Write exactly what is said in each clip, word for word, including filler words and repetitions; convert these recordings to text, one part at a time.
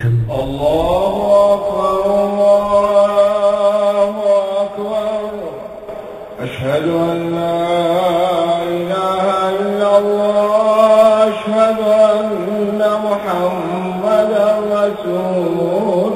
الله أكبر الله أكبر أشهد أن لا إله إلا الله أشهد أن محمدا رسول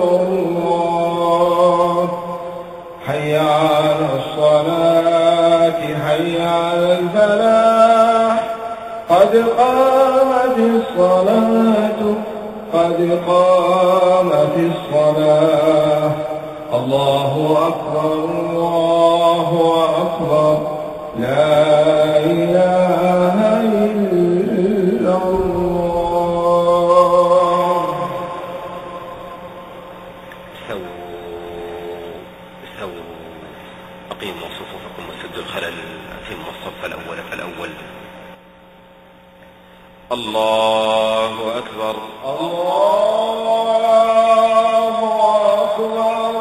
الله حي على الصلاة حي على الفلاح قد قامت الصلاة قد قامت الصلاة الله أكبر الله أكبر لا إله إلا الله. استووا استووا أقيموا صفوفكم وسدوا الخلل أتموا الصف الأول فالأول. الله أكبر الله أكبر.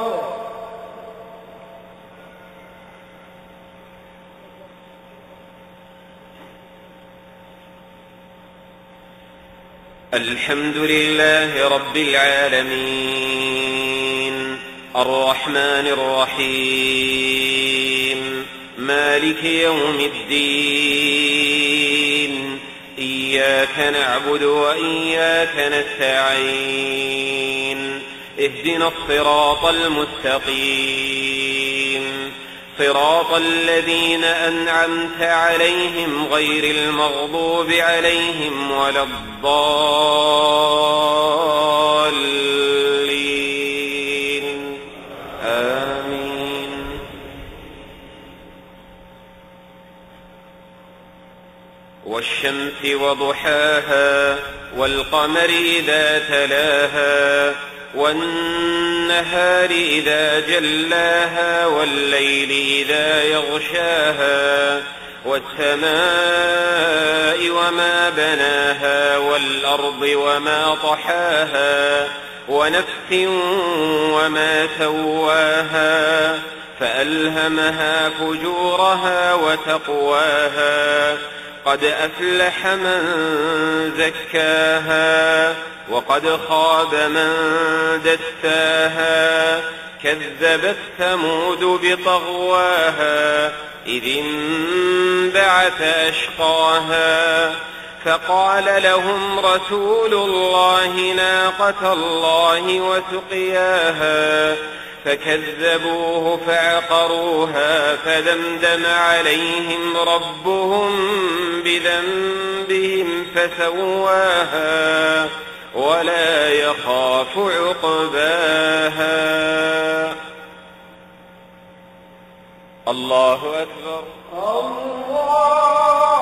الحمد لله رب العالمين الرحمن الرحيم مالك يوم الدين إياك نعبد وإياك نستعين اهدنا الصراط المستقيم صراط الذين أنعمت عليهم غير المغضوب عليهم ولا الضالين آمين. والشمس وضحاها والقمر إذا تلاها والنهار إذا جلاها والليل إذا يغشاها والسماء وما بناها والأرض وما طحاها ونفس وما سواها فألهمها فجورها وتقواها قد أفلح من زكاها وقد خاب من دساها كذبت ثمود بطغواها إذ انبعث أشقاها فقال لهم رسول الله ناقة الله وسقياها فكذبوه فعقروها فدمدم عليهم ربهم بذنبهم فسواها ولا يخاف عقباها. الله أكبر الله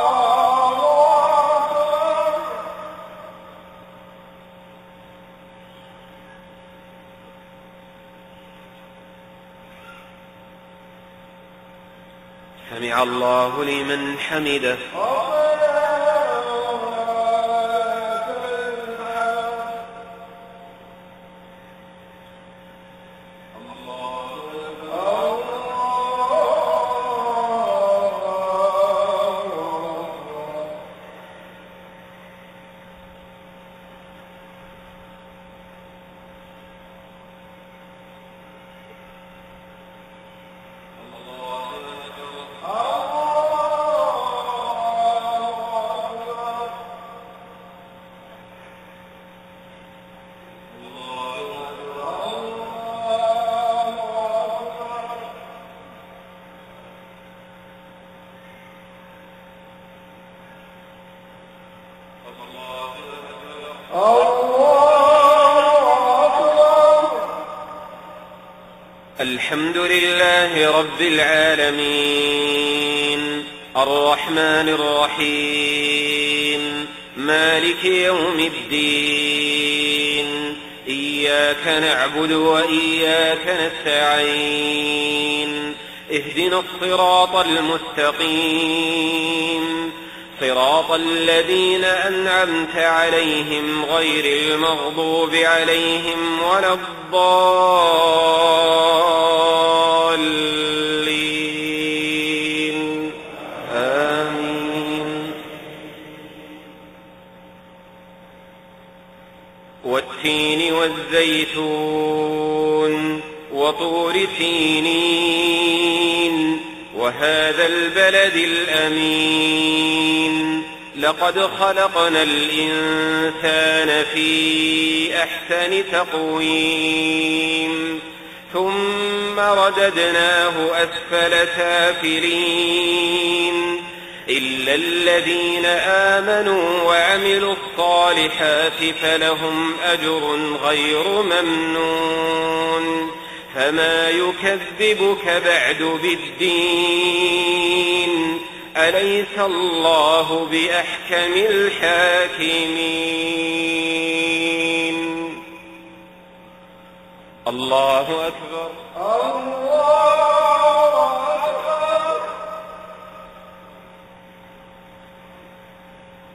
أكبر. سمع الله لمن حمده. الحمد لله رب العالمين الرحمن الرحيم مالك يوم الدين إياك نعبد وإياك نستعين اهدنا الصراط المستقيم صراط الذين أنعمت عليهم غير المغضوب عليهم ولا الضالين آمين. والتين والزيتون والزيتون وطور سينين وهذا البلد الأمين لقد خلقنا الإنسان في أحسن تقويم ثم رددناه أسفل سافلين إلا الذين آمنوا وعملوا الصالحات فلهم أجر غير ممنون فما يكذبك بعد بالدين أليس الله بأحكم الحاكمين الله أكبر.